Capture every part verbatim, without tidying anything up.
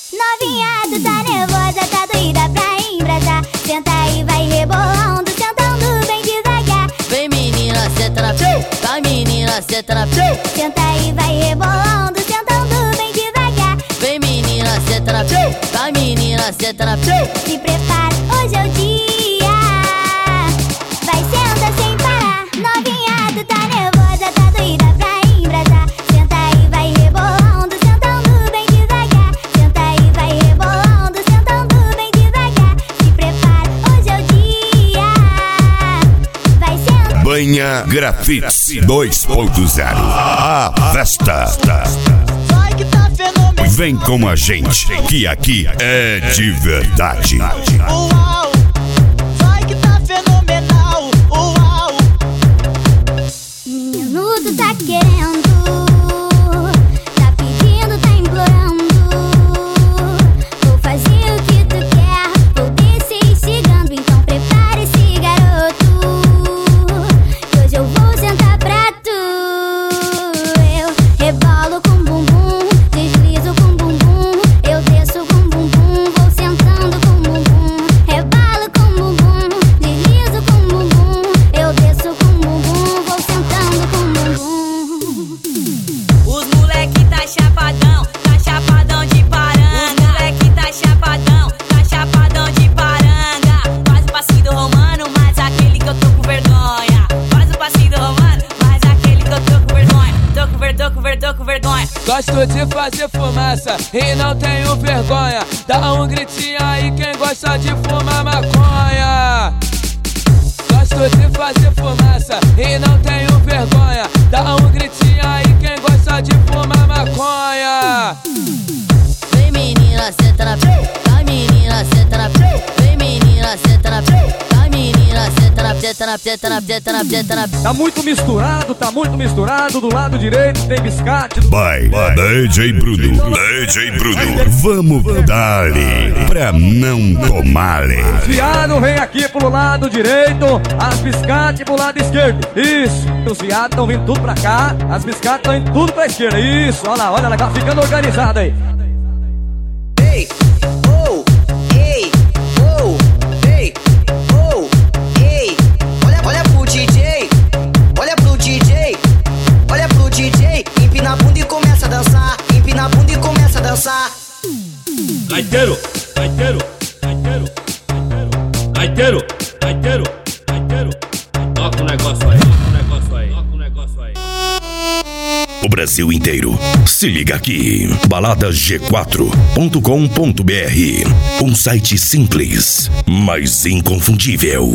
Novinha, tu tá nervosa, tá doida pra embrasar. Senta aí, vai rebolando, sentando bem devagar. Vem menina, senta na pau. Vai menina, senta na pau. Senta aí, vai rebolando, sentando bem devagar. Vem menina, senta na pau. Vai menina, senta na pau. Se prepara, hoje é o dia. Vai, senta sem parar. Novinha, tu tá nervosa, tá doida pra embrasar. Senta aí, vai rebolando, sentando bem devagar. Senta aí, vai rebolando, sentando bem devagar. Se prepara, hoje é o dia. Vai, senta. Banha Grafite dois ponto zero. A festa. Vai que tá fenomenal. Vem com a gente, que aqui é de verdade. Uau, vai que tá fenomenal. Uau. Menino, tu tá querendo, tá pedindo, tá implorando. Vou fazer o que tu quer, vou descer instigando. Então prepare-se, garoto, que hoje eu vou sentar pra tu. Eu rebolo com bumbum, deslizo com bumbum. Eu desço com bumbum, vou sentando com bumbum. Rebalo com bumbum, deslizo com bumbum. Eu desço com bumbum, vou sentando com bumbum. Os moleque tá chapadão, tá chapadão de paranga. Os moleque tá chapadão, tá chapadão de paranga. Faz o passinho do romano, mas aquele que eu tô com vergonha. Faz o passinho do romano, mas aquele que eu tô com vergonha. Tô com ver, tô com ver, tô com vergonha. Gosto de fazer fumaça e não tenho vergonha. Dá um gritinho aí quem gosta de fumar maconha. Gosto de fazer fumaça e não tenho vergonha. Dá um gritinho aí quem gosta de fumar maconha. Vem menina, senta na pau. Vai menina, senta na pau. Vem menina, senta na pau. Vai menina, senta na senta na senta na senta na senta na. Tá muito misturado, tá muito misturado. Do lado direito tem biscate. Do... Vai, D J Bruno, D J Bruno. Vamos dar-lhe pra não tomar-lhe. Os viados vem aqui pro lado direito, as biscates pro lado esquerdo. Isso, os viados tão vindo tudo pra cá, as biscates tão indo tudo pra esquerda. Isso, olha lá, olha lá, tá ficando organizado aí. Ei, oh, ei, oh, ei, oh, ei. Olha, olha pro D J, olha pro D J, olha pro D J. Empina a bunda e começa a dançar, empina a bunda e começa a dançar. Gaiteiro, gaiteiro, gaiteiro, gaiteiro, gaiteiro, gaiteiro. Toca o negócio aí, toca o negócio aí, toca o negócio aí. O Brasil inteiro, se liga aqui. balada g quatro ponto com ponto b r. Um site simples, mas inconfundível.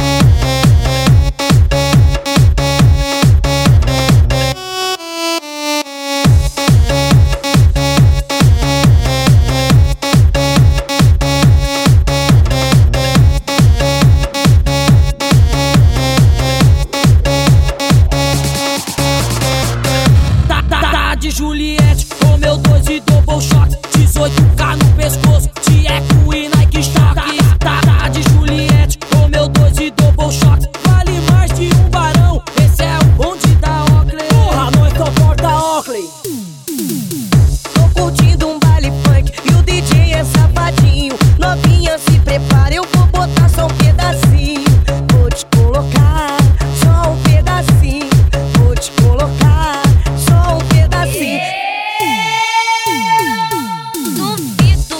Tá, tá, tá de Juliette, com meu dois e double shot. dezoito K no pescoço, de eco e Nike Stock. Tá, tá de Juliette, com meu dois e double shot. Vale mais de um barão, esse é o bonde da Oakley. Porra, nós só porta Oakley. Tô curtindo um baile funk e o D J é safadinho. Novinha, se prepara, eu vou botar só um pedacinho. Vou te colocar só um pedacinho. Vou te colocar só um pedacinho. Duvido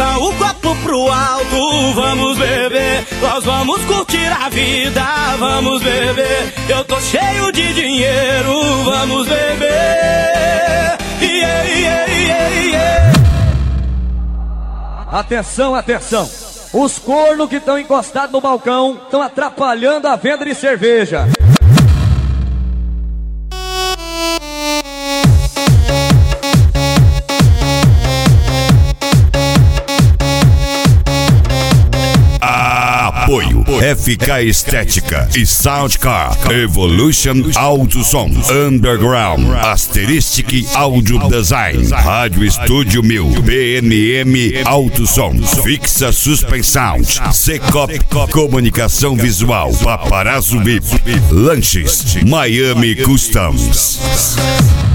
Joga o copo pro alto, vamos beber. Nós vamos curtir a vida, vamos beber. Eu tô cheio de dinheiro, vamos beber. Yeah, yeah, yeah, yeah. Atenção, atenção. Os cornos que estão encostados no balcão estão atrapalhando a venda de cerveja. Apoio F K Estética e Soundcar, Evolution Audio Sons, Underground, Asteristic Audio Design, Rádio Estúdio Mil, B N M Auto Sons, Fixa Suspensão, C-Cop Comunicação Visual, Paparazzo V I P, Lanches, Miami Customs.